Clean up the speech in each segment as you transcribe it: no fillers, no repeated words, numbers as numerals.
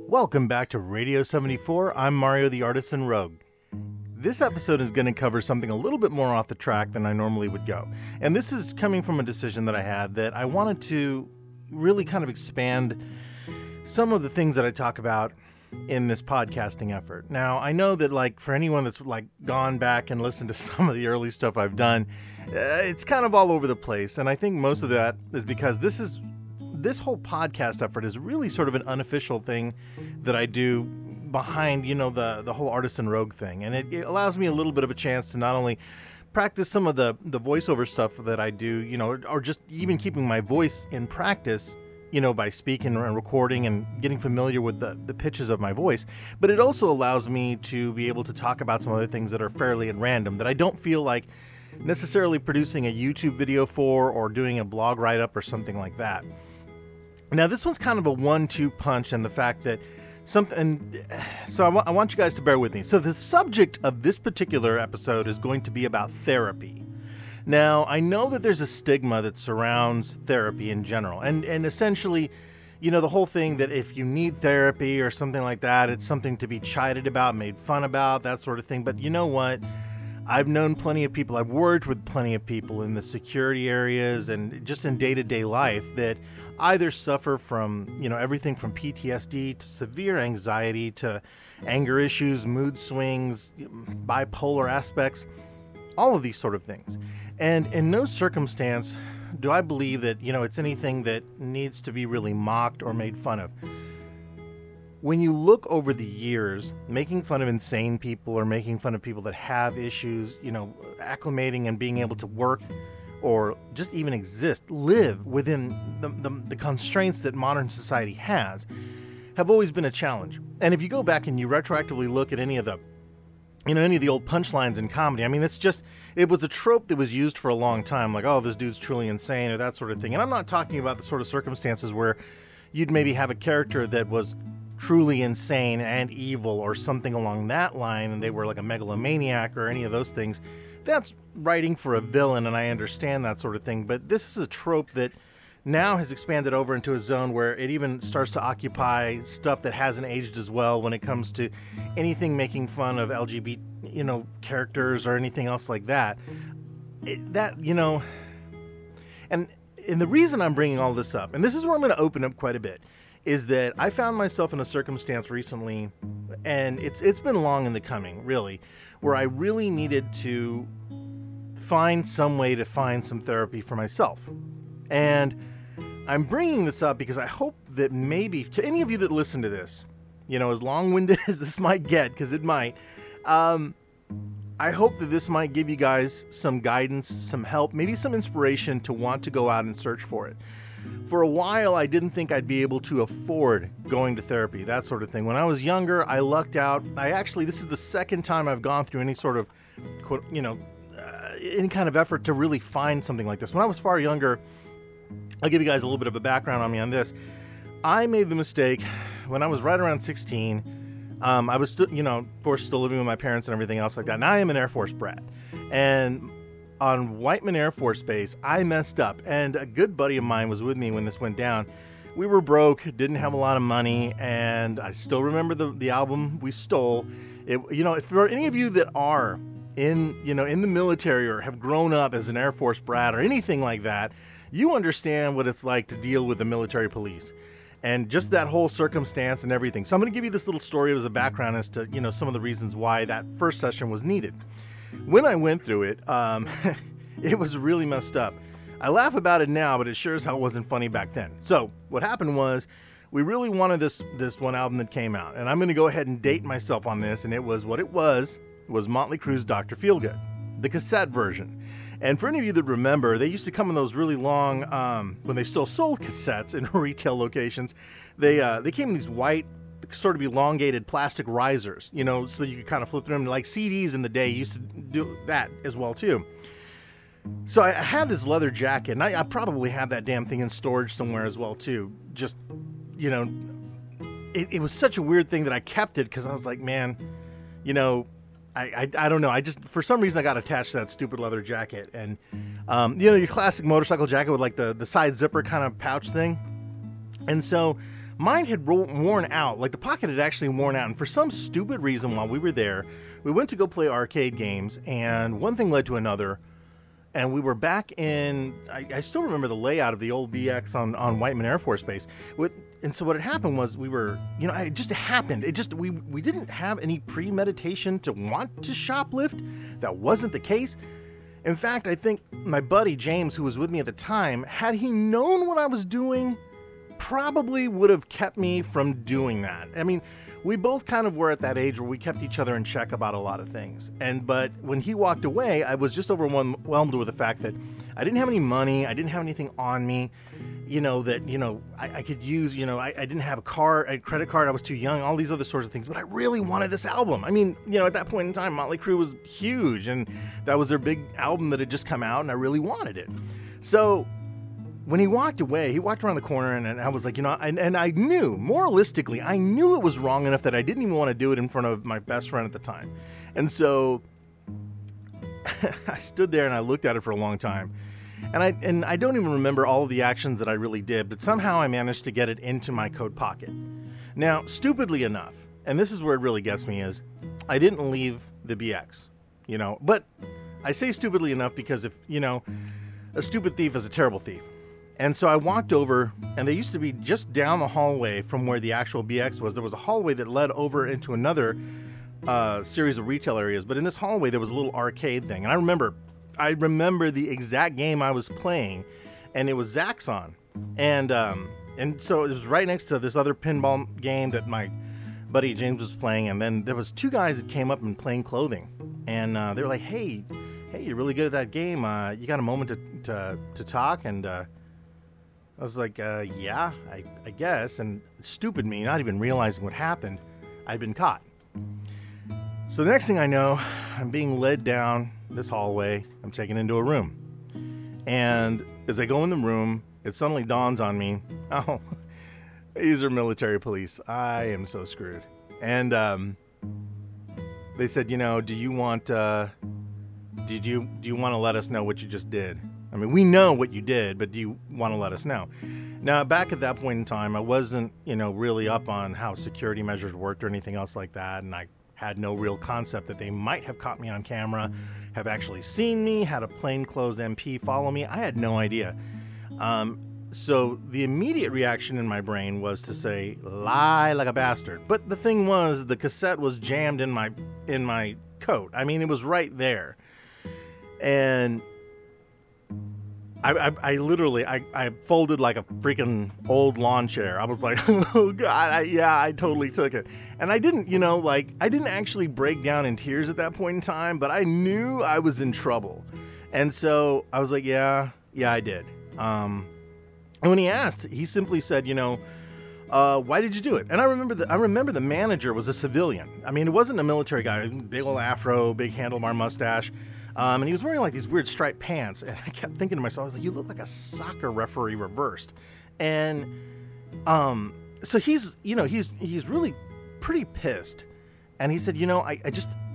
Welcome back to Radio 74. I'm Mario the Artisan Rogue. This episode is going to cover something a little bit more off the track than I normally would go. And this is coming from a decision that I had that I wanted to really kind of expand some of the things that I talk about in this podcasting effort. Now, I know that for anyone that's gone back and listened to some of the early stuff I've done, it's kind of all over the place. And I think most of that is because this whole podcast effort is really sort of an unofficial thing that I do behind, the whole Artisan Rogue thing. And it allows me a little bit of a chance to not only practice some of the voiceover stuff that I do, or just even keeping my voice in practice, by speaking and recording and getting familiar with the pitches of my voice. But it also allows me to be able to talk about some other things that are fairly at random that I don't feel like necessarily producing a YouTube video for or doing a blog write-up or something like that. Now, this one's kind of a 1-2 punch, and the fact that so I want you guys to bear with me. So the subject of this particular episode is going to be about therapy. Now, I know that there's a stigma that surrounds therapy in general, and essentially, the whole thing that if you need therapy or something like that, it's something to be chided about, made fun about, that sort of thing. But you know what? I've known plenty of people, I've worked with plenty of people in the security areas and just in day-to-day life that either suffer from, everything from PTSD to severe anxiety to anger issues, mood swings, bipolar aspects, all of these sort of things. And in no circumstance do I believe that, it's anything that needs to be really mocked or made fun of. When you look over the years, making fun of insane people or making fun of people that have issues, acclimating and being able to work or just even exist, live within the constraints that modern society has, have always been a challenge. And if you go back and you retroactively look at any of the old punchlines in comedy, I mean, it was a trope that was used for a long time, like, oh, this dude's truly insane or that sort of thing. And I'm not talking about the sort of circumstances where you'd maybe have a character that was truly insane and evil or something along that line, and they were like a megalomaniac or any of those things. That's writing for a villain, and I understand that sort of thing. But this is a trope that now has expanded over into a zone where it even starts to occupy stuff that hasn't aged as well when it comes to anything making fun of LGBT, characters or anything else like that. And the reason I'm bringing all this up, and this is where I'm going to open up quite a bit, is that I found myself in a circumstance recently, and it's been long in the coming, really, where I really needed to find some way to find some therapy for myself. And I'm bringing this up because I hope that maybe, to any of you that listen to this, as long-winded as this might get, because it might, I hope that this might give you guys some guidance, some help, maybe some inspiration to want to go out and search for it. For a while, I didn't think I'd be able to afford going to therapy, that sort of thing. When I was younger, I lucked out. This is the second time I've gone through any sort of, any kind of effort to really find something like this. When I was far younger, I'll give you guys a little bit of a background on me on this. I made the mistake when I was right around 16. I was still, of course, still living with my parents and everything else like that. And I am an Air Force brat. And on Whiteman Air Force Base, I messed up, and a good buddy of mine was with me when this went down. We were broke, didn't have a lot of money, and I still remember the album we stole. For any of you that are in the military or have grown up as an Air Force brat or anything like that, you understand what it's like to deal with the military police and just that whole circumstance and everything. So I'm going to give you this little story as a background as to, some of the reasons why that first session was needed. When I went through it, it was really messed up. I laugh about it now, but it sure as hell wasn't funny back then. So what happened was, we really wanted this one album that came out, and I'm going to go ahead and date myself on this, and it was what it was Motley Crue's Dr. Feelgood, the cassette version. And for any of you that remember, they used to come in those really long, when they still sold cassettes in retail locations, they came in these white, sort of elongated plastic risers, so you could kind of flip through them. Like CDs in the day used to do that as well too. So I had this leather jacket, and I probably have that damn thing in storage somewhere as well too. Just, it was such a weird thing that I kept it because I was like, man, I don't know. I just, for some reason, I got attached to that stupid leather jacket. And, your classic motorcycle jacket with like the side zipper kind of pouch thing. And so mine had worn out. Like the pocket had actually worn out. And for some stupid reason, while we were there, we went to go play arcade games, and one thing led to another. And we were back in, I still remember the layout of the old BX on Whiteman Air Force Base. And so what had happened was we were, it just happened. We didn't have any premeditation to want to shoplift. That wasn't the case. In fact, I think my buddy James, who was with me at the time, had he known what I was doing, probably would have kept me from doing that. I mean, we both kind of were at that age where we kept each other in check about a lot of things. But when he walked away, I was just overwhelmed with the fact that I didn't have any money. I didn't have anything on me, I could use, I didn't have a credit card. I was too young, all these other sorts of things. But I really wanted this album. I mean, at that point in time, Motley Crue was huge, and that was their big album that had just come out, and I really wanted it. So when he walked away, he walked around the corner, and I was like, and I knew, moralistically, I knew it was wrong enough that I didn't even want to do it in front of my best friend at the time. And so I stood there and I looked at it for a long time. And I don't even remember all of the actions that I really did, but somehow I managed to get it into my coat pocket. Now, stupidly enough, and this is where it really gets me, is I didn't leave the BX, but I say stupidly enough because a stupid thief is a terrible thief. And so I walked over, and they used to be just down the hallway from where the actual BX was. There was a hallway that led over into another series of retail areas. But in this hallway, there was a little arcade thing. And I remember the exact game I was playing, and it was Zaxxon. And so it was right next to this other pinball game that my buddy James was playing. And then there was two guys that came up in plain clothing. And they were like, hey, you're really good at that game. You got a moment to talk? And I was like, yeah, I guess. And stupid me, not even realizing what happened, I'd been caught. So the next thing I know, I'm being led down this hallway. I'm taken into a room. And as I go in the room, it suddenly dawns on me, oh, these are military police. I am so screwed. And they said, do you want to let us know what you just did? I mean, we know what you did, but do you want to let us know? Now, back at that point in time, I wasn't, really up on how security measures worked or anything else like that. And I had no real concept that they might have caught me on camera, have actually seen me, had a plainclothes MP follow me. I had no idea. So the immediate reaction in my brain was to say, lie like a bastard. But the thing was, the cassette was jammed in my coat. I mean, it was right there. And I literally folded like a freaking old lawn chair. I was like, oh God, I totally took it. And I didn't, I didn't actually break down in tears at that point in time, but I knew I was in trouble. And so I was like, yeah, I did. And when he asked, he simply said, why did you do it? And I remember the manager was a civilian. I mean, it wasn't a military guy, big old afro, big handlebar mustache. And he was wearing like these weird striped pants. And I kept thinking to myself, I was like, you look like a soccer referee reversed. And so he's really pretty pissed. And he said, I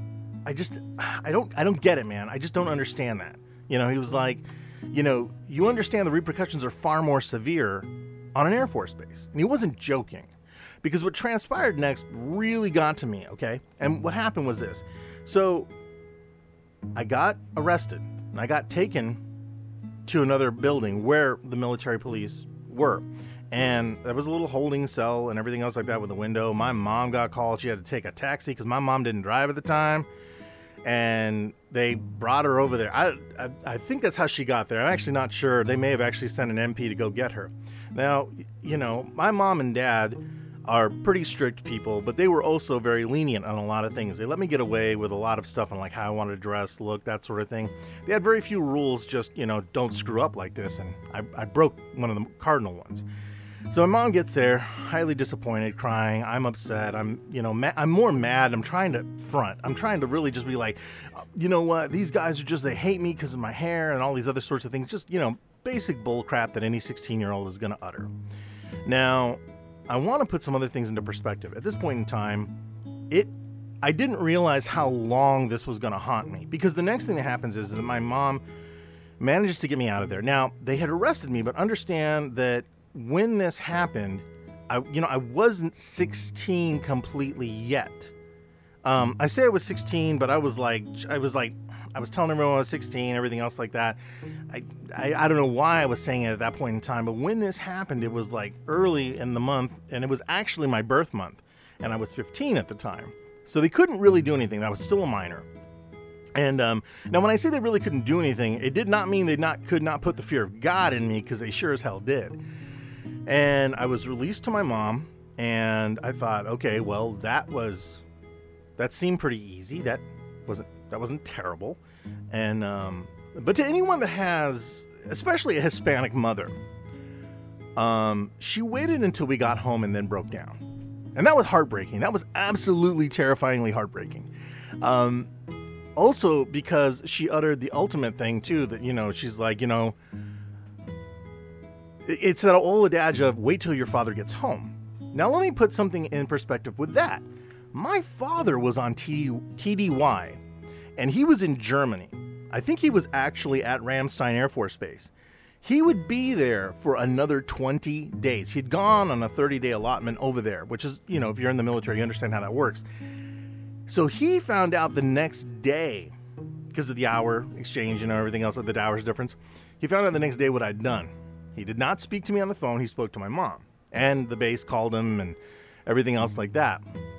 don't get it, man. I just don't understand that. He was like, you understand the repercussions are far more severe on an Air Force base. And he wasn't joking. Because what transpired next really got to me, okay? And what happened was this. So I got arrested, and I got taken to another building where the military police were. And there was a little holding cell and everything else like that with the window. My mom got called. She had to take a taxi because my mom didn't drive at the time. And they brought her over there. I think that's how she got there. I'm actually not sure. They may have actually sent an MP to go get her. Now, my mom and dad are pretty strict people, but they were also very lenient on a lot of things. They let me get away with a lot of stuff on like how I wanted to dress, look, that sort of thing. They had very few rules, just, don't screw up like this. And I broke one of the cardinal ones. So my mom gets there, highly disappointed, crying. I'm upset. I'm more mad. I'm trying to front. I'm trying to really just be like, you know what? These guys are they hate me because of my hair and all these other sorts of things. Just, basic bull crap that any 16-year-old is going to utter. Now, I want to put some other things into perspective. At this point in time, I didn't realize how long this was going to haunt me, because the next thing that happens is that my mom manages to get me out of there. Now, they had arrested me, but understand that when this happened, I wasn't 16 completely yet. I say I was 16, but I was telling everyone I was 16, everything else like that. I don't know why I was saying it at that point in time, but when this happened, it was like early in the month, and it was actually my birth month, and I was 15 at the time. So they couldn't really do anything. I was still a minor. And now when I say they really couldn't do anything, it did not mean they could not put the fear of God in me, because they sure as hell did. And I was released to my mom, and I thought, okay, well, that seemed pretty easy. That wasn't terrible. And but to anyone that has, especially a Hispanic mother, she waited until we got home and then broke down. And that was heartbreaking. That was absolutely terrifyingly heartbreaking. Also because she uttered the ultimate thing too, that, she's like, it's that old adage of wait till your father gets home. Now let me put something in perspective with that. My father was on TDY, and he was in Germany. I think he was actually at Ramstein Air Force Base. He would be there for another 20 days. He'd gone on a 30-day allotment over there, which is, if you're in the military, you understand how that works. So he found out the next day, because of the hour exchange and everything else, the hours difference, he found out the next day what I'd done. He did not speak to me on the phone. He spoke to my mom. And the base called him and everything else like that.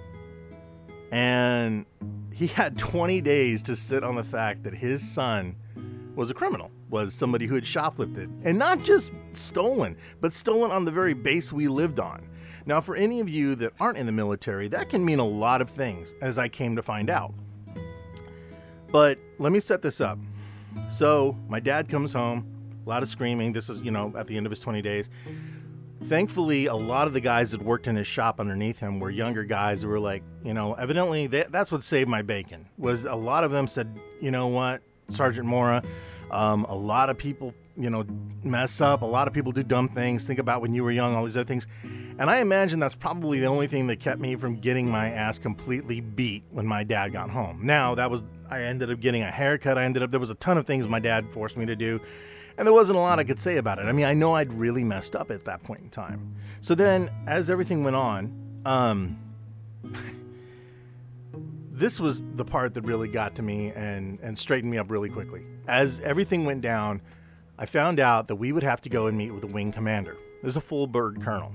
And he had 20 days to sit on the fact that his son was a criminal, was somebody who had shoplifted. And not just stolen, but stolen on the very base we lived on. Now, for any of you that aren't in the military, that can mean a lot of things, as I came to find out. But let me set this up. So my dad comes home, a lot of screaming. This is, at the end of his 20 days. Thankfully, a lot of the guys that worked in his shop underneath him were younger guys who were like, evidently that's what saved my bacon. Was a lot of them said, you know what, Sergeant Mora, a lot of people, mess up. A lot of people do dumb things. Think about when you were young, all these other things. And I imagine that's probably the only thing that kept me from getting my ass completely beat when my dad got home. Now, I ended up getting a haircut. There was a ton of things my dad forced me to do. And there wasn't a lot I could say about it. I mean, I know I'd really messed up at that point in time. So then, as everything went on, this was the part that really got to me and straightened me up really quickly. As everything went down, I found out that we would have to go and meet with the wing commander. This is a full bird colonel.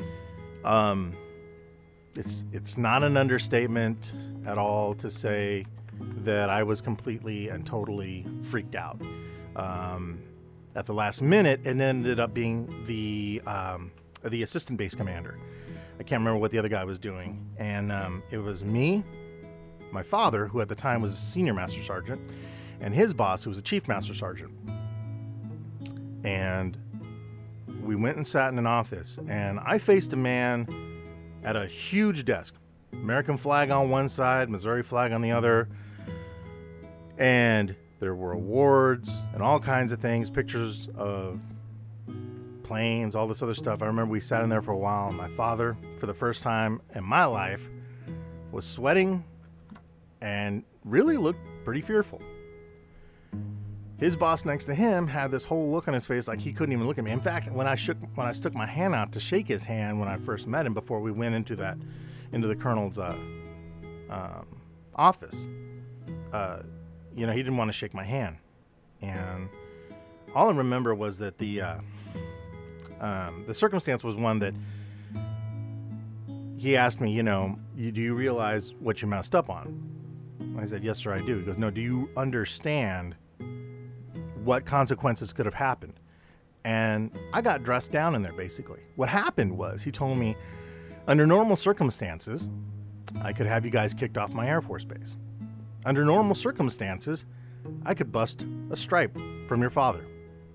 It's not an understatement at all to say that I was completely and totally freaked out. At the last minute, it ended up being the assistant base commander. I can't remember what the other guy was doing. And it was me, my father, who at the time was a senior master sergeant, and his boss, who was a chief master sergeant. And we went and sat in an office, and I faced a man at a huge desk. American flag on one side, Missouri flag on the other. And there were awards and all kinds of things, pictures of planes, all this other stuff. I remember we sat in there for a while, and my father, for the first time in my life, was sweating and really looked pretty fearful. His boss next to him had this whole look on his face like he couldn't even look at me. In fact, when I stuck my hand out to shake his hand when I first met him before we went into the colonel's office, he didn't want to shake my hand. And all I remember was that the circumstance was one that he asked me, do you realize what you messed up on? I said, yes, sir, I do. He goes, no, do you understand what consequences could have happened? And I got dressed down in there, basically. What happened was, he told me, under normal circumstances, I could have you guys kicked off my Air Force base. Under normal circumstances, I could bust a stripe from your father.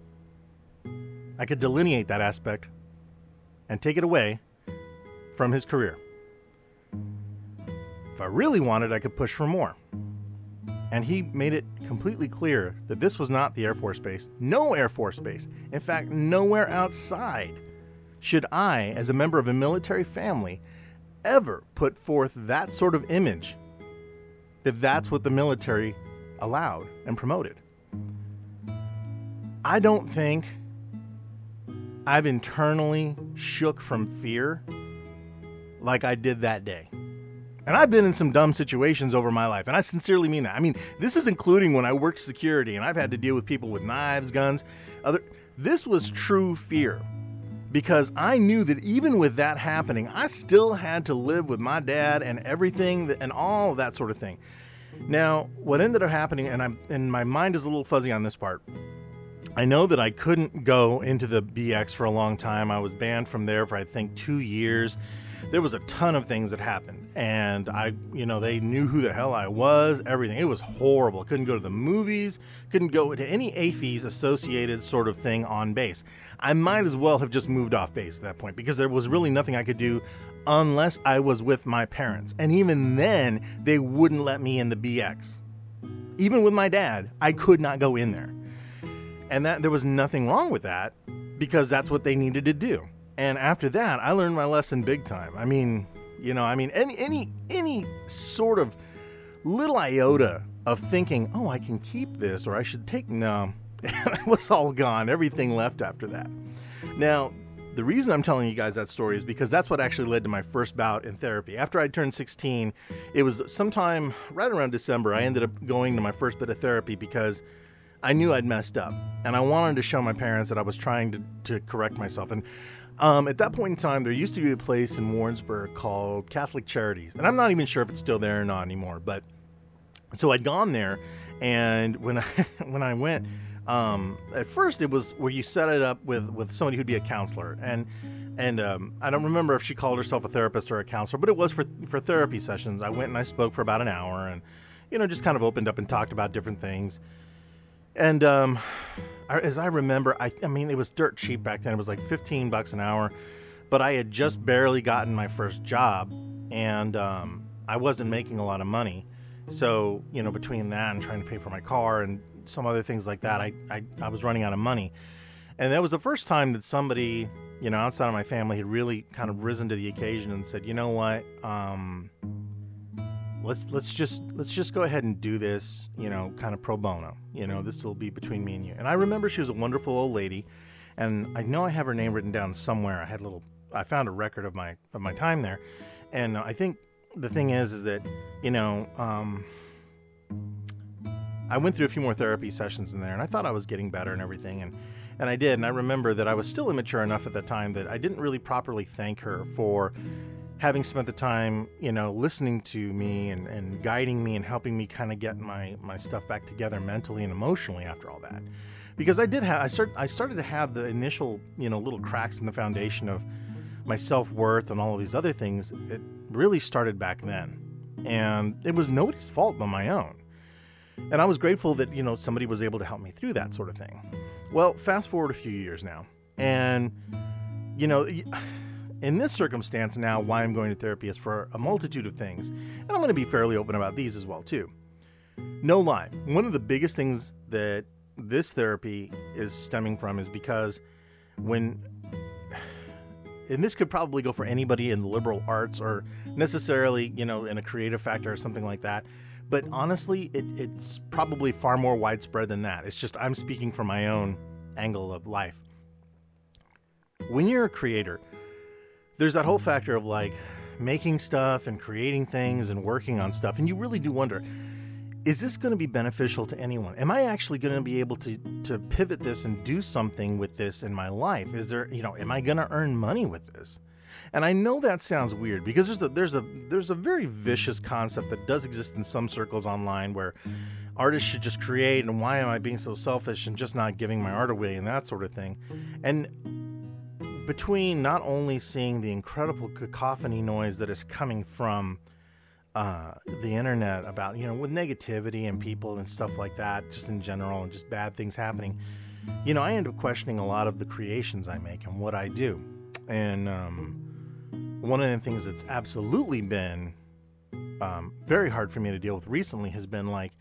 I could delineate that aspect and take it away from his career. If I really wanted, I could push for more. And he made it completely clear that this was not the Air Force Base. No Air Force Base. In fact, nowhere outside should I, as a member of a military family, ever put forth that sort of image that that's what the military allowed and promoted. I don't think I've internally shook from fear like I did that day. And I've been in some dumb situations over my life, and I sincerely mean that. I mean, this is including when I worked security, and I've had to deal with people with knives, guns, This was true fear, because I knew that even with that happening, I still had to live with my dad and everything and all of that sort of thing. Now, what ended up happening, and my mind is a little fuzzy on this part, I know that I couldn't go into the BX for a long time. I was banned from there for, I think, 2 years. There was a ton of things that happened, and they knew who the hell I was, everything. It was horrible. Couldn't go to the movies, couldn't go to any AAFES associated sort of thing on base. I might as well have just moved off base at that point, because there was really nothing I could do unless I was with my parents. And even then, they wouldn't let me in the BX. Even with my dad, I could not go in there. And that there was nothing wrong with that, because that's what they needed to do. And after that, I learned my lesson big time. any sort of little iota of thinking, oh, I can keep this, or I should take, no, it was all gone. Everything left after that. Now, the reason I'm telling you guys that story is because that's what actually led to my first bout in therapy. After I turned 16, it was sometime right around December, I ended up going to my first bit of therapy because I knew I'd messed up, and I wanted to show my parents that I was trying to correct myself. And at that point in time, there used to be a place in Warrensburg called Catholic Charities, and I'm not even sure if it's still there or not anymore. But so I'd gone there, and when I went, at first it was where you set it up with somebody who'd be a counselor, and I don't remember if she called herself a therapist or a counselor, but it was for therapy sessions. I went and I spoke for about an hour, and just kind of opened up and talked about different things. And as I remember, I mean, it was dirt cheap back then. It was like $15 an hour, but I had just barely gotten my first job, and I wasn't making a lot of money. So, between that and trying to pay for my car and some other things like that, I was running out of money. And that was the first time that somebody, outside of my family had really kind of risen to the occasion and said, you know what, let's just go ahead and do this, kind of pro bono. This will be between me and you. And I remember she was a wonderful old lady, and I know I have her name written down somewhere. I found a record of my time there, and I think the thing is that I went through a few more therapy sessions in there, and I thought I was getting better and everything, and I did. And I remember that I was still immature enough at the time that I didn't really properly thank her for having spent the time, listening to me and guiding me and helping me kind of get my stuff back together mentally and emotionally after all that. Because I started to have the initial, little cracks in the foundation of my self-worth and all of these other things. It really started back then. And it was nobody's fault but my own. And I was grateful that, somebody was able to help me through that sort of thing. Well, fast forward a few years now. And, in this circumstance now, why I'm going to therapy is for a multitude of things. And I'm going to be fairly open about these as well, too. No lie. One of the biggest things that this therapy is stemming from is because and this could probably go for anybody in the liberal arts or necessarily, in a creative factor or something like that. But honestly, it's probably far more widespread than that. It's just I'm speaking from my own angle of life. When you're a creator, there's that whole factor of like making stuff and creating things and working on stuff. And you really do wonder, is this going to be beneficial to anyone? Am I actually going to be able to pivot this and do something with this in my life? Is there, am I going to earn money with this? And I know that sounds weird because there's a very vicious concept that does exist in some circles online where artists should just create, and why am I being so selfish and just not giving my art away and that sort of thing. And between not only seeing the incredible cacophony noise that is coming from the internet about, with negativity and people and stuff like that, just in general, and just bad things happening, I end up questioning a lot of the creations I make and what I do. And one of the things that's absolutely been very hard for me to deal with recently has been like,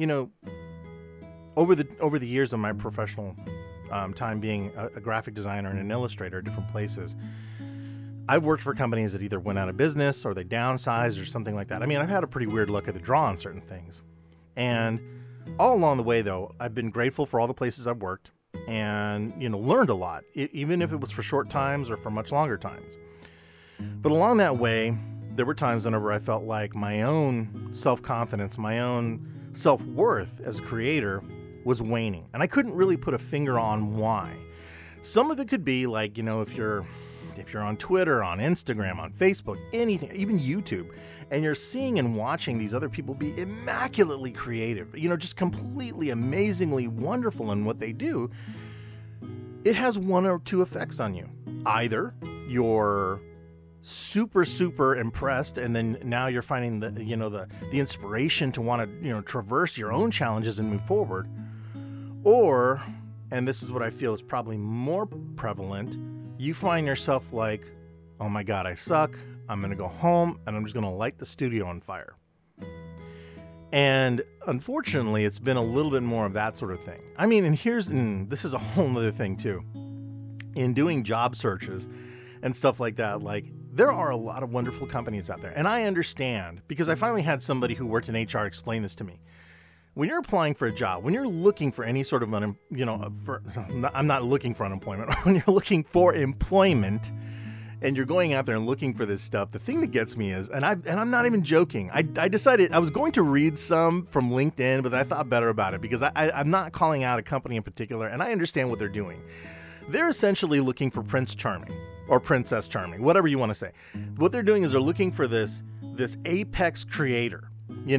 over the years of my professional time being a graphic designer and an illustrator at different places, I've worked for companies that either went out of business or they downsized or something like that. I mean, I've had a pretty weird look at the draw on certain things. And all along the way, though, I've been grateful for all the places I've worked and, learned a lot, even if it was for short times or for much longer times. But along that way, there were times whenever I felt like my own self-confidence, my own self-worth as a creator was waning. And I couldn't really put a finger on why. Some of it could be like, if you're on Twitter, on Instagram, on Facebook, anything, even YouTube, and you're seeing and watching these other people be immaculately creative, just completely amazingly wonderful in what they do, it has one or two effects on you. Either you're super impressed, and then now you're finding the inspiration to want to traverse your own challenges and move forward, or, and this is what I feel is probably more prevalent, you find yourself like, oh my God, I suck, I'm gonna go home and I'm just gonna light the studio on fire. And unfortunately, it's been a little bit more of that sort of thing. I mean, and this is a whole other thing too. In doing job searches and stuff like that, there are a lot of wonderful companies out there. And I understand, because I finally had somebody who worked in HR explain this to me. When you're applying for a job, when you're looking for any sort of, I'm not looking for unemployment. When you're looking for employment and you're going out there and looking for this stuff, the thing that gets me is, and I'm not even joking, I decided I was going to read some from LinkedIn, but I thought better about it because I'm not calling out a company in particular, and I understand what they're doing. They're essentially looking for Prince Charming or Princess Charming, whatever you want to say. What they're doing is they're looking for this apex creator,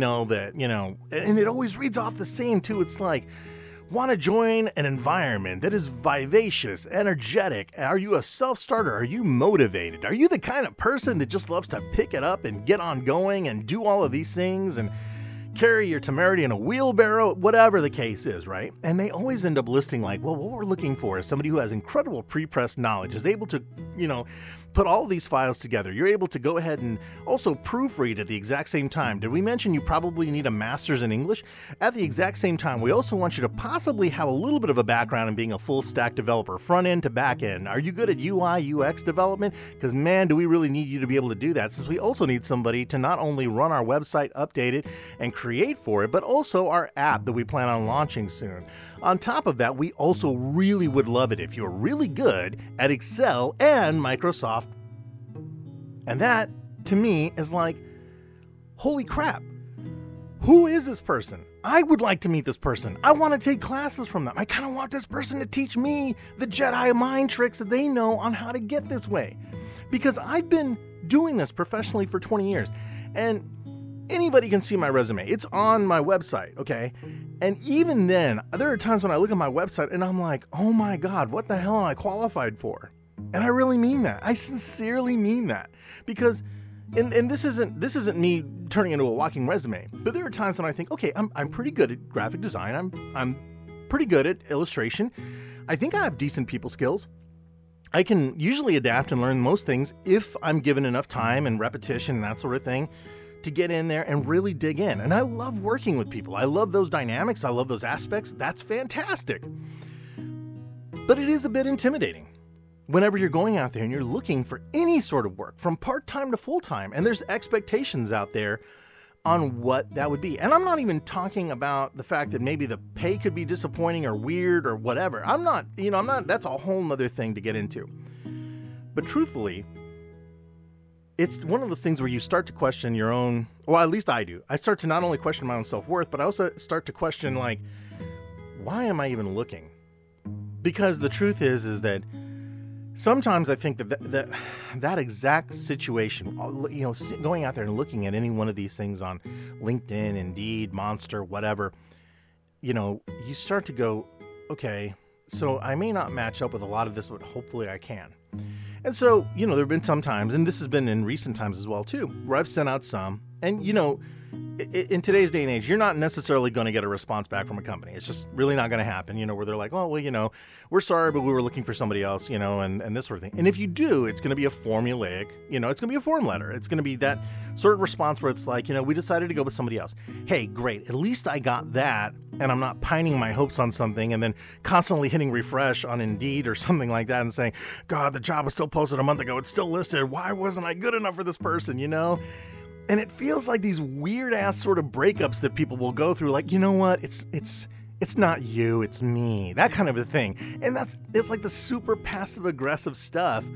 and it always reads off the same too. It's like, want to join an environment that is vivacious, energetic? Are you a self-starter? Are you motivated? Are you the kind of person that just loves to pick it up and get on going and do all of these things and carry your temerity in a wheelbarrow, whatever the case is, right? And they always end up listing like, well, what we're looking for is somebody who has incredible pre-press knowledge, is able to, put all these files together. You're able to go ahead and also proofread at the exact same time. Did we mention you probably need a master's in English? At the exact same time, we also want you to possibly have a little bit of a background in being a full stack developer, front end to back end. Are you good at UI, UX development? Because man, do we really need you to be able to do that, since we also need somebody to not only run our website, update it, and create for it, but also our app that we plan on launching soon. On top of that, we also really would love it if you're really good at Excel and Microsoft. And that, to me, is like, holy crap. Who is this person? I would like to meet this person. I want to take classes from them. I kind of want this person to teach me the Jedi mind tricks that they know on how to get this way. Because I've been doing this professionally for 20 years. And anybody can see my resume. It's on my website, okay? And even then, there are times when I look at my website and I'm like, oh my God, what the hell am I qualified for? And I really mean that. I sincerely mean that. Because, and this isn't me turning into a walking resume, but there are times when I think, okay, I'm pretty good at graphic design. I'm pretty good at illustration. I think I have decent people skills. I can usually adapt and learn most things if I'm given enough time and repetition and that sort of thing to get in there and really dig in. And I love working with people. I love those dynamics. I love those aspects. That's fantastic. But it is a bit intimidating whenever you're going out there and you're looking for any sort of work, from part-time to full-time, and there's expectations out there on what that would be. And I'm not even talking about the fact that maybe the pay could be disappointing or weird or whatever. That's a whole nother thing to get into. But truthfully, it's one of those things where you start to question your own, well, at least I do. I start to not only question my own self-worth, but I also start to question, like, why am I even looking? Because the truth is that sometimes I think that exact situation, going out there and looking at any one of these things on LinkedIn, Indeed, Monster, whatever, you start to go, okay, so I may not match up with a lot of this, but hopefully I can. And so, there have been some times, and this has been in recent times as well, too, where I've sent out some, and, in today's day and age, you're not necessarily going to get a response back from a company. It's just really not going to happen, where they're like, oh, well, we're sorry, but we were looking for somebody else, and this sort of thing. And if you do, it's going to be a formulaic, it's going to be a form letter. It's going to be that sort of response where it's like, we decided to go with somebody else. Hey, great. At least I got that, and I'm not pining my hopes on something and then constantly hitting refresh on Indeed or something like that and saying, God, the job was still posted a month ago. It's still listed. Why wasn't I good enough for this person, And it feels like these weird-ass sort of breakups that people will go through, like, you know what, it's not you, it's me, that kind of a thing. And it's like the super passive-aggressive stuff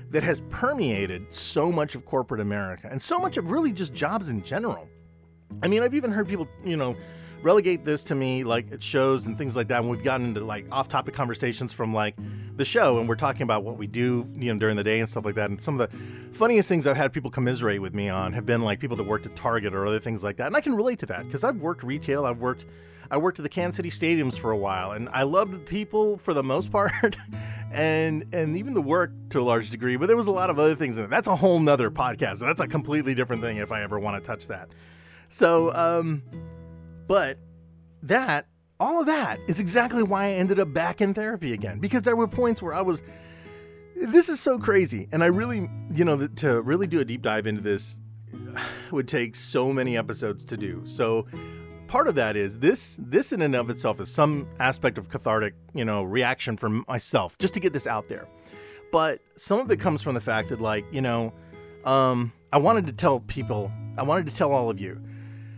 that has permeated so much of corporate America and so much of really just jobs in general. I mean, I've even heard people, relegate this to me, like at shows and things like that. And we've gotten into like off-topic conversations from like the show, and we're talking about what we do, during the day and stuff like that. And some of the funniest things I've had people commiserate with me on have been like people that worked at Target or other things like that. And I can relate to that because I've worked retail. I worked at the Kansas City stadiums for a while, and I loved the people for the most part, and even the work to a large degree. But there was a lot of other things in it. That's a whole nother podcast. That's a completely different thing if I ever want to touch that. So, but all of that is exactly why I ended up back in therapy again, because there were points where this is so crazy. And I really, to really do a deep dive into this would take so many episodes to do. So part of that is this in and of itself is some aspect of cathartic, reaction from myself just to get this out there. But some of it comes from the fact that I wanted to tell all of you,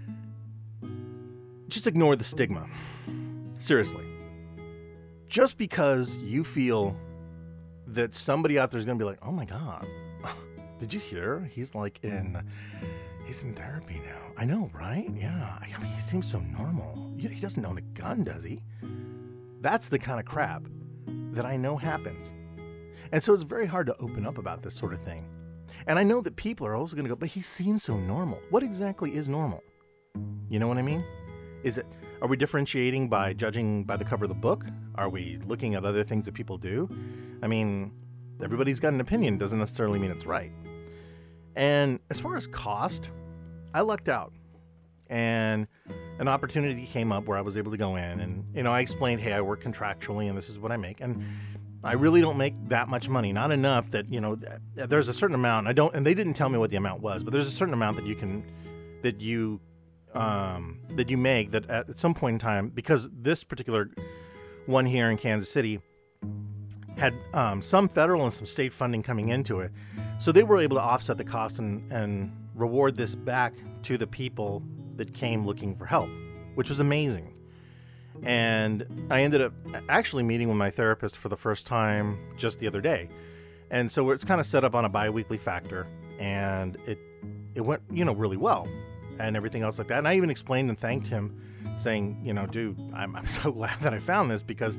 just ignore the stigma. Seriously. Just because you feel that somebody out there is going to be like, oh my God, did you hear? He's in therapy now. I know, right? Yeah. I mean, he seems so normal. He doesn't own a gun, does he? That's the kind of crap that I know happens. And so it's very hard to open up about this sort of thing. And I know that people are also going to go, but he seems so normal. What exactly is normal? You know what I mean? Are we differentiating by judging by the cover of the book? Are we looking at other things that people do? I mean, everybody's got an opinion. Doesn't necessarily mean it's right. And as far as cost, I lucked out. And an opportunity came up where I was able to go in and, I explained, hey, I work contractually and this is what I make. And I really don't make that much money. Not enough that, there's a certain amount. And they didn't tell me what the amount was, but there's a certain amount that you make that at some point in time, because this particular one here in Kansas City had some federal and some state funding coming into it. So they were able to offset the cost and reward this back to the people that came looking for help, which was amazing. And I ended up actually meeting with my therapist for the first time just the other day. And so it's kind of set up on a bi-weekly factor, and it went, really well and everything else like that. And I even explained and thanked him saying, dude, I'm so glad that I found this because,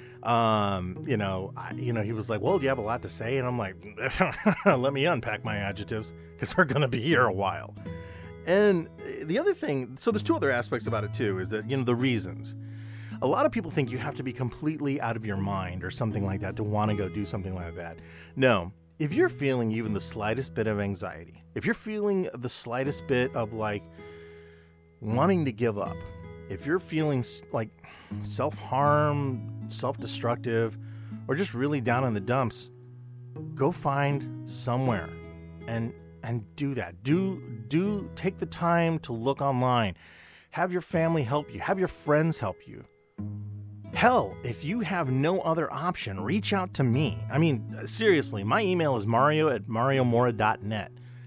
he was like, well, do you have a lot to say? And I'm like, let me unpack my adjectives because they're going to be here a while. And the other thing, so there's two other aspects about it too, is that, the reasons. A lot of people think you have to be completely out of your mind or something like that to want to go do something like that. No, if you're feeling even the slightest bit of anxiety, if you're feeling the slightest bit of wanting to give up, if you're feeling like self-harm, self-destructive, or just really down in the dumps, go find somewhere and do that. Do take the time to look online. Have your family help you. Have your friends help you. Hell, if you have no other option, reach out to me. I mean, seriously, my email is mario@mariomora.net.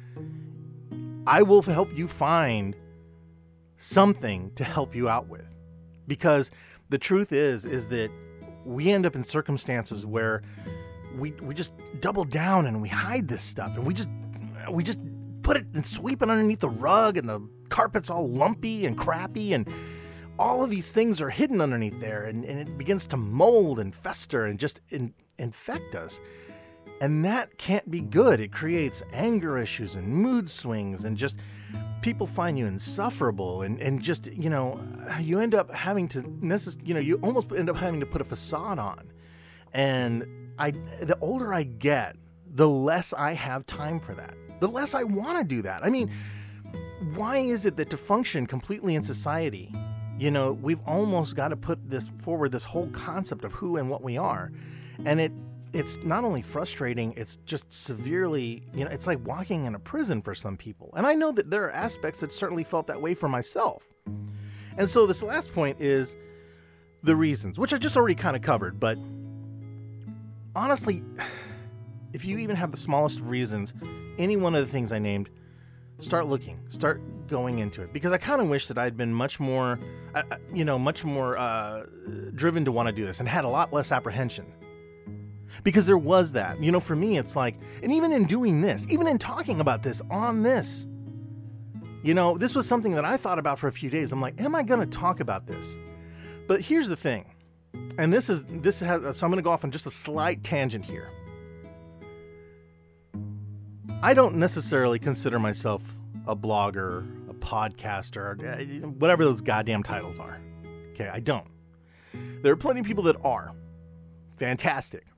I will help you find something to help you out with. Because the truth is that we end up in circumstances where we just double down and we hide this stuff, and we just put it and sweep it underneath the rug, and the carpet's all lumpy and crappy, and all of these things are hidden underneath there, and it begins to mold and fester and just infect us. And that can't be good. It creates anger issues and mood swings, and just people find you insufferable, and just, you end up having to, you almost end up having to put a facade on. And the older I get, the less I have time for that. The less I want to do that. I mean, why is it that to function completely in society, we've almost got to put this whole concept of who and what we are. And it's not only frustrating, it's just severely, it's like walking in a prison for some people. And I know that there are aspects that certainly felt that way for myself. And so this last point is the reasons, which I just already kind of covered. But honestly, if you even have the smallest of reasons, any one of the things I named, start looking, start going into it. Because I kind of wish that I'd been much more driven to want to do this and had a lot less apprehension. Because there was that. You know, for me, it's like, and even in doing this, even in talking about this on this, you know, this was something that I thought about for a few days. I'm like, am I going to talk about this? But here's the thing. And so I'm going to go off on just a slight tangent here. I don't necessarily consider myself a blogger, a podcaster, whatever those goddamn titles are. Okay, I don't. There are plenty of people that are. Fantastic.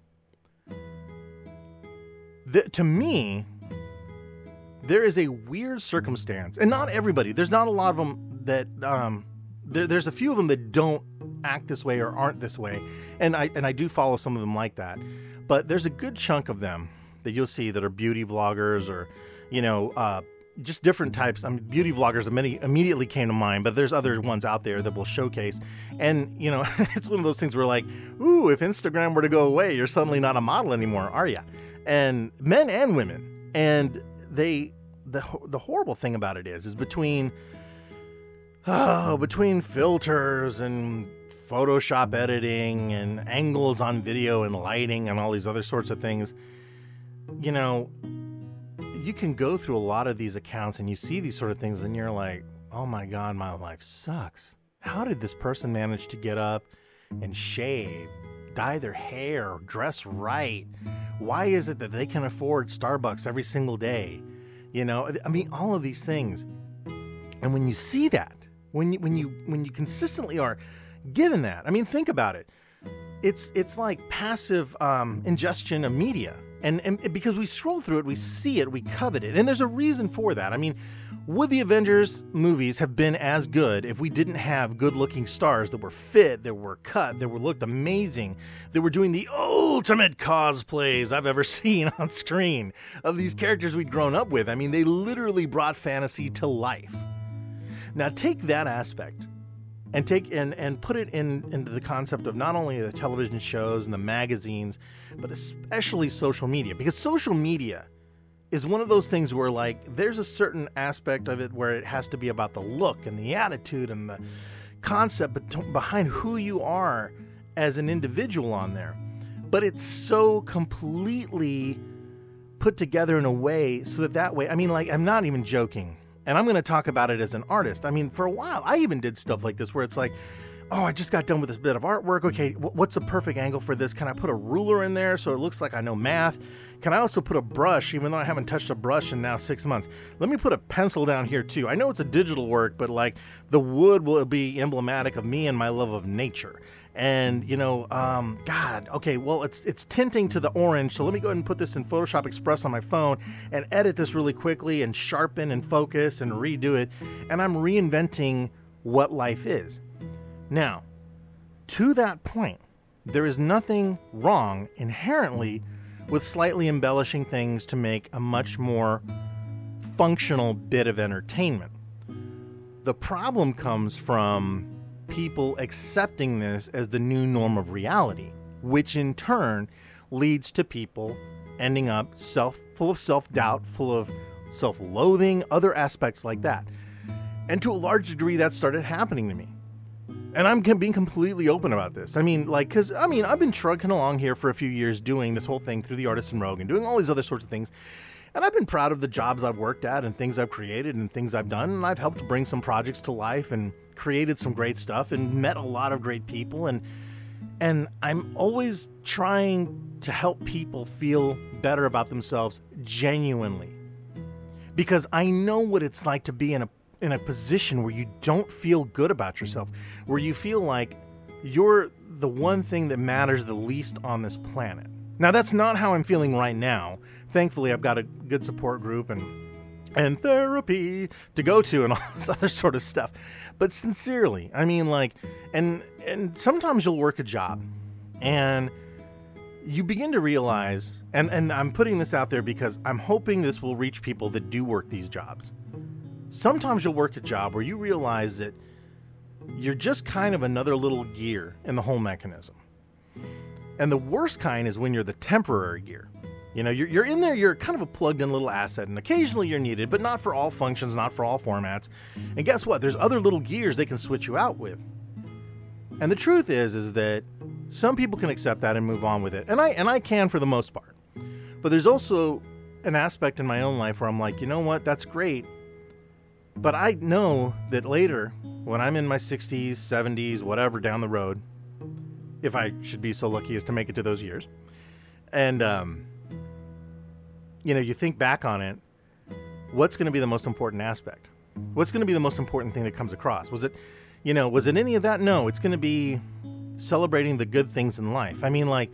To me, there is a weird circumstance, and not everybody. There's not a lot of them that there's a few of them that don't act this way or aren't this way, and I do follow some of them like that. But there's a good chunk of them that you'll see that are beauty vloggers or, you know, just different types. I mean, beauty vloggers immediately came to mind, but there's other ones out there that will showcase. And, you know, it's one of those things where like, ooh, if Instagram were to go away, you're suddenly not a model anymore, are you? And men and women. And the horrible thing about it is between filters and Photoshop editing and angles on video and lighting and all these other sorts of things, you know, you can go through a lot of these accounts and you see these sort of things and you're like, oh my God, my life sucks. How did this person manage to get up and shave, dye their hair, dress right? Why is it that they can afford Starbucks every single day? You know, I mean, all of these things. And when you see that, when you consistently are given that, I mean, think about it. It's like passive ingestion of media. And because we scroll through it, we see it, we covet it. And there's a reason for that. I mean, would the Avengers movies have been as good if we didn't have good-looking stars that were fit, that were cut, that looked amazing, that were doing the ultimate cosplays I've ever seen on screen of these characters we'd grown up with? I mean, they literally brought fantasy to life. Now, take that aspect and put it into the concept of not only the television shows and the magazines, but especially social media. Because social media is one of those things where, like, there's a certain aspect of it where it has to be about the look and the attitude and the concept behind who you are as an individual on there. But it's so completely put together in a way so that way, I mean, like, I'm not even joking. And I'm going to talk about it as an artist. I mean, for a while, I even did stuff like this where it's like, oh, I just got done with this bit of artwork. Okay, what's the perfect angle for this? Can I put a ruler in there so it looks like I know math? Can I also put a brush, even though I haven't touched a brush in now 6 months? Let me put a pencil down here too. I know it's a digital work, but like the wood will be emblematic of me and my love of nature. And, you know, God, okay, well, it's tinting to the orange, so let me go ahead and put this in Photoshop Express on my phone and edit this really quickly and sharpen and focus and redo it. And I'm reinventing what life is. Now, to that point, there is nothing wrong inherently with slightly embellishing things to make a much more functional bit of entertainment. The problem comes from people accepting this as the new norm of reality, which in turn leads to people ending up full of self-doubt, full of self-loathing, other aspects like that. And to a large degree, that started happening to me. And I'm being completely open about this. I mean, like, because, I mean, I've been trucking along here for a few years doing this whole thing through the Artisan Rogue and doing all these other sorts of things. And I've been proud of the jobs I've worked at and things I've created and things I've done. And I've helped bring some projects to life and created some great stuff and met a lot of great people. And I'm always trying to help people feel better about themselves genuinely. Because I know what it's like to be in a position where you don't feel good about yourself, where you feel like you're the one thing that matters the least on this planet. Now, that's not how I'm feeling right now. Thankfully, I've got a good support group and therapy to go to and all this other sort of stuff. But sincerely, I mean, like, and sometimes you'll work a job and you begin to realize, and I'm putting this out there because I'm hoping this will reach people that do work these jobs. Sometimes you'll work a job where you realize that you're just kind of another little gear in the whole mechanism. And the worst kind is when you're the temporary gear. You know, you're in there, you're kind of a plugged-in little asset, and occasionally you're needed, but not for all functions, not for all formats. And guess what? There's other little gears they can switch you out with. And the truth is that Some people can accept that and move on with it. And I can for the most part. But there's also an aspect in my own life where I'm like, you know what? That's great. But I know that later, when I'm in my 60s, 70s, whatever, down the road, if I should be so lucky as to make it to those years, and, you think back on it, what's going to be the most important aspect? What's going to be the most important thing that comes across? Was it any of that? No, it's going to be celebrating the good things in life. I mean, like,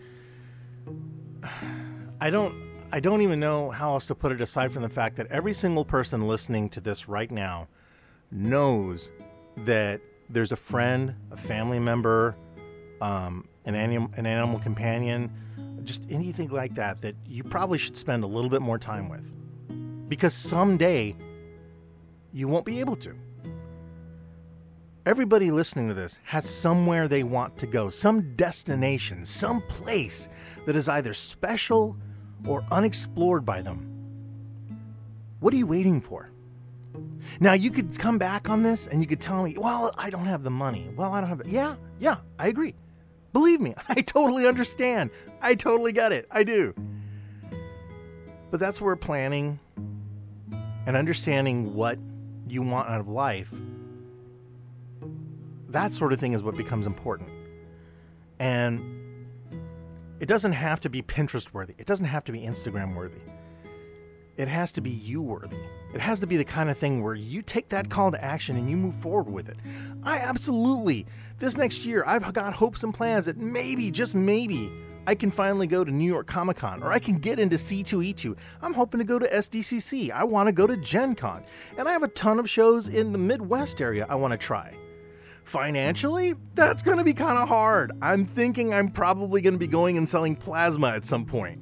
I don't even know how else to put it aside from the fact that every single person listening to this right now knows that there's a friend, a family member, an animal companion, just anything like that you probably should spend a little bit more time with. Because someday you won't be able to. Everybody listening to this has somewhere they want to go, some destination, some place that is either special or unexplored by them. What are you waiting for? Now, you could come back on this and you could tell me, well, I don't have the money. Well, I don't have the... Yeah, I agree. Believe me, I totally understand. I totally get it. I do. But that's where planning and understanding what you want out of life, that sort of thing is what becomes important. And it doesn't have to be Pinterest worthy. It doesn't have to be Instagram worthy. It has to be you worthy. It has to be the kind of thing where you take that call to action and you move forward with it. This next year, I've got hopes and plans that maybe, just maybe, I can finally go to New York Comic Con, or I can get into C2E2. I'm hoping to go to SDCC. I want to go to Gen Con. And I have a ton of shows in the Midwest area I want to try. Financially, that's going to be kind of hard. I'm thinking I'm probably going to be going and selling plasma at some point.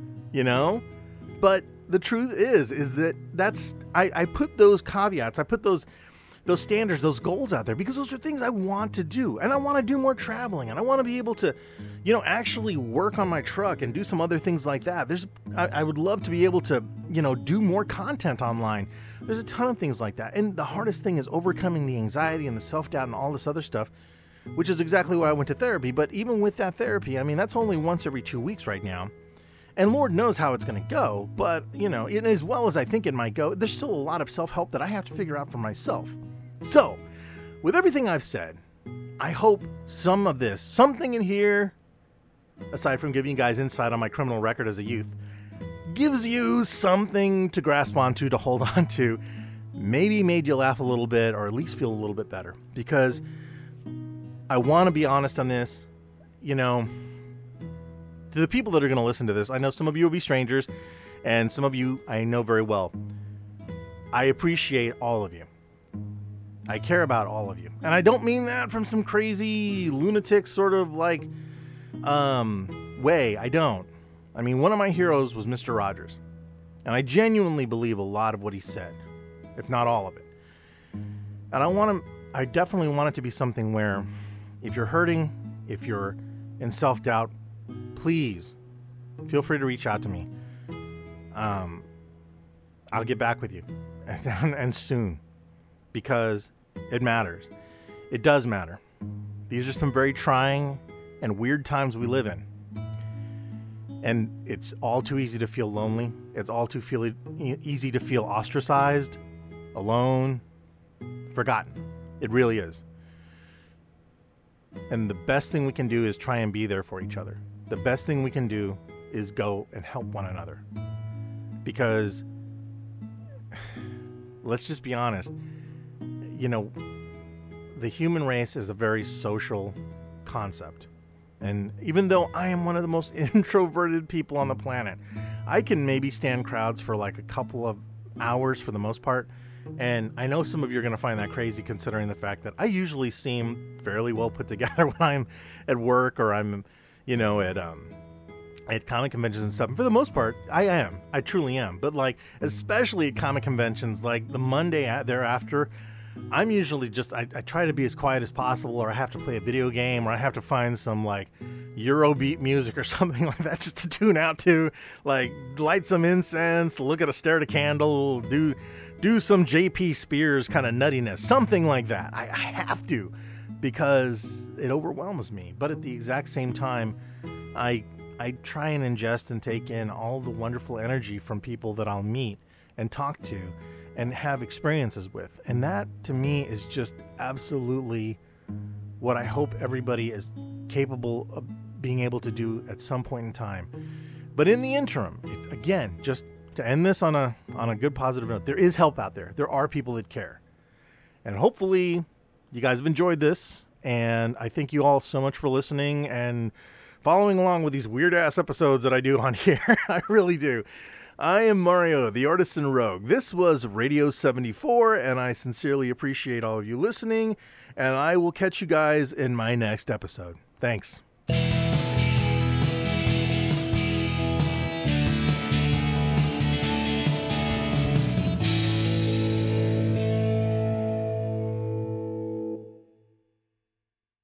But the truth is that I put those caveats, I put those standards, those goals out there because those are things I want to do. And I want to do more traveling, and I want to be able to, actually work on my truck and do some other things like that. I would love to be able to, do more content online. There's a ton of things like that. And the hardest thing is overcoming the anxiety and the self-doubt and all this other stuff, which is exactly why I went to therapy. But even with that therapy, I mean, that's only once every 2 weeks right now. And Lord knows how it's going to go. But, as well as I think it might go, there's still a lot of self-help that I have to figure out for myself. So, with everything I've said, I hope something in here, aside from giving you guys insight on my criminal record as a youth, gives you something to grasp onto, to hold on to, maybe made you laugh a little bit, or at least feel a little bit better. Because I want to be honest on this, to the people that are going to listen to this, I know some of you will be strangers, and some of you I know very well. I appreciate all of you. I care about all of you. And I don't mean that from some crazy lunatic sort of way. I don't. I mean, one of my heroes was Mr. Rogers. And I genuinely believe a lot of what he said, if not all of it. And I definitely want it to be something where if you're hurting, if you're in self-doubt, please feel free to reach out to me. I'll get back with you and soon, because it matters. It does matter. These are some very trying and weird times we live in. And it's all too easy to feel lonely. It's all too easy to feel ostracized, alone, forgotten. It really is. And the best thing we can do is try and be there for each other. The best thing we can do is go and help one another. Because, let's just be honest, the human race is a very social concept. And even though I am one of the most introverted people on the planet, I can maybe stand crowds for like a couple of hours for the most part. And I know some of you are going to find that crazy, considering the fact that I usually seem fairly well put together when I'm at work or I'm, at comic conventions and stuff. And for the most part, I truly am. But especially at comic conventions, like the Monday thereafter, I'm usually I try to be as quiet as possible, or I have to play a video game, or I have to find some Eurobeat music or something like that just to tune out to, light some incense, stare at a candle, do some JP Spears kind of nuttiness, something like that. I have to, because it overwhelms me. But at the exact same time, I try and ingest and take in all the wonderful energy from people that I'll meet and talk to and have experiences with. And that, to me, is just absolutely what I hope everybody is capable of being able to do at some point in time. But in the interim, again, just to end this on a good positive note, there is help out there. There are people that care. And hopefully you guys have enjoyed this. And I thank you all so much for listening and following along with these weird-ass episodes that I do on here. I really do. I am Mario, the Artisan Rogue. This was Radio 74, and I sincerely appreciate all of you listening. And I will catch you guys in my next episode. Thanks.